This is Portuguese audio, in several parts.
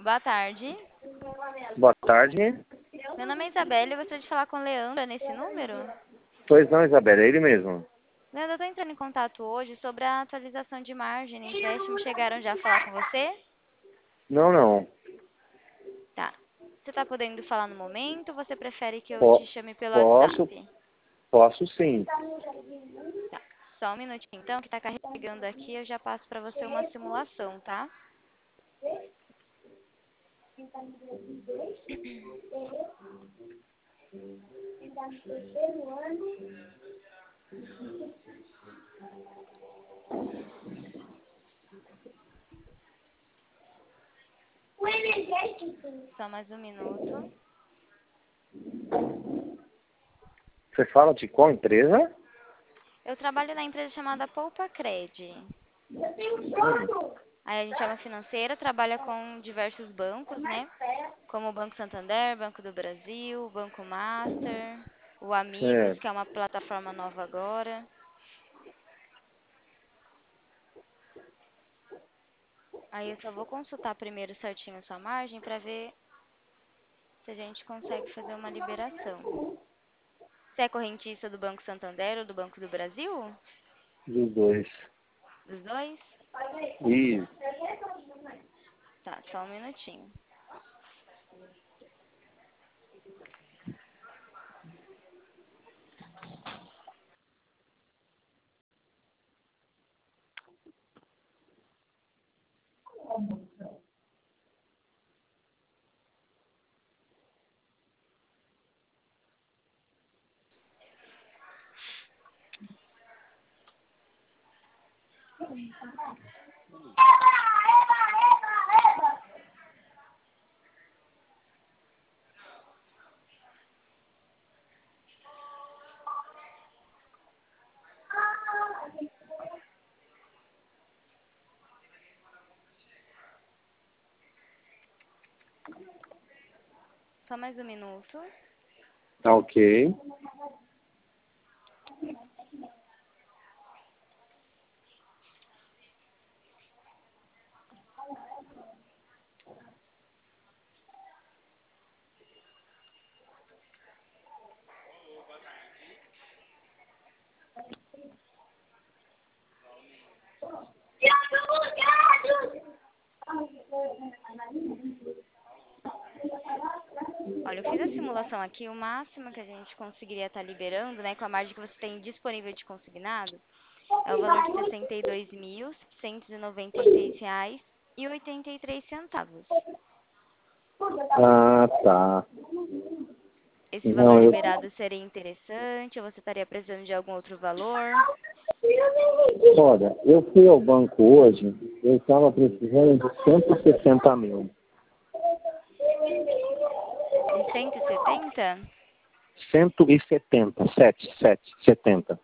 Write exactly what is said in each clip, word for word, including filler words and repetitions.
Boa tarde. Boa tarde. Meu nome é Isabela e gostaria de falar com o Leandro nesse número. Pois não, Isabela, é ele mesmo. Leandro, eu estou entrando em contato hoje sobre a atualização de margem no empréstimo. Chegaram já a falar com você? Não, não. Tá. Você está podendo falar no momento ou você prefere que eu te Po chame pelo posso, WhatsApp? posso sim. Tá. Só um minutinho então, que está carregando aqui. Eu já passo para você uma simulação, tá? Só mais um minuto. Você fala de qual empresa? Eu trabalho na empresa chamada Poupa Cred. Aí a gente é uma financeira, trabalha com diversos bancos, né? Como o Banco Santander, Banco do Brasil, Banco Master, o Amigos, É, que é uma plataforma nova agora. Aí eu só vou consultar primeiro certinho a sua margem para ver se a gente consegue fazer uma liberação. Você é correntista do Banco Santander ou do Banco do Brasil? dos dois. Dos dois? Isso. Tá, só um minutinho. Só mais um minuto. Tá ok. Olha, eu fiz a simulação aqui, o máximo que a gente conseguiria estar liberando, né, com a margem que você tem disponível de consignado, é o valor de sessenta e dois mil, seiscentos e noventa e seis reais e oitenta e três centavos. Ah, tá. Esse valor Não, eu... liberado seria interessante ou você estaria precisando de algum outro valor? Olha, eu fui ao banco hoje, eu estava precisando de cento e sessenta mil. De cento e setenta? cento e setenta, sete, sete, setenta.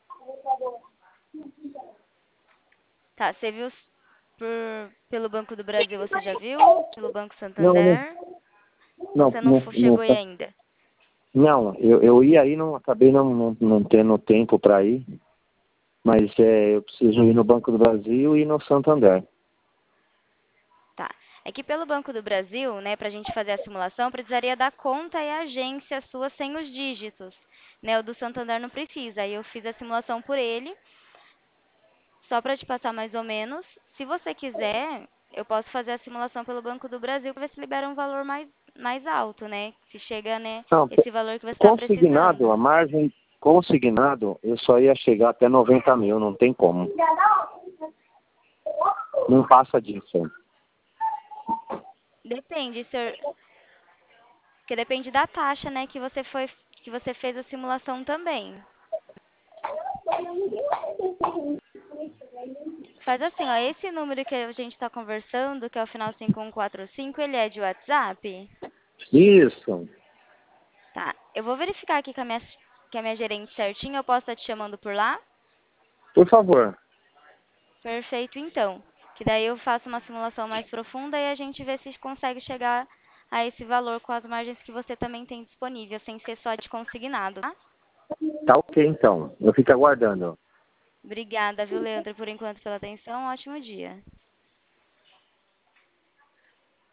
Tá, você viu por, pelo Banco do Brasil, você já viu? Pelo Banco Não, não, Santander? Ou não, você não não, fo- não, chegou aí ainda? não eu, eu ia aí, não, acabei não, não, não tendo tempo para ir, mas é, eu preciso ir no Banco do Brasil e no Santander. Tá. É que pelo Banco do Brasil, né, para a gente fazer a simulação, precisaria da conta e agência sua sem os dígitos. Né, o do Santander não precisa. Aí eu fiz a simulação por ele, só para te passar mais ou menos. Se você quiser, eu posso fazer a simulação pelo Banco do Brasil para ver se libera um valor mais, mais alto, né? Se chega, né, Não, esse valor que você está consignado, a precisando. margem consignado, eu só ia chegar até noventa mil, não tem como. Não passa disso. Depende, senhor, porque depende da taxa, né, que você foi, que você fez a simulação também. Faz assim, ó, esse número que a gente está conversando, que é o final cinco um quatro cinco, ele é de WhatsApp? Isso, Tá, eu vou verificar aqui com a minha, com a minha gerente certinho, eu posso estar te chamando por lá? por favor. Perfeito, então. Que daí eu faço uma simulação mais profunda e a gente vê se consegue chegar a esse valor com as margens que você também tem disponível, sem ser só de consignado, tá? Tá ok, então. Eu fico aguardando. Obrigada, viu, Leandro, por enquanto pela atenção. Um ótimo dia.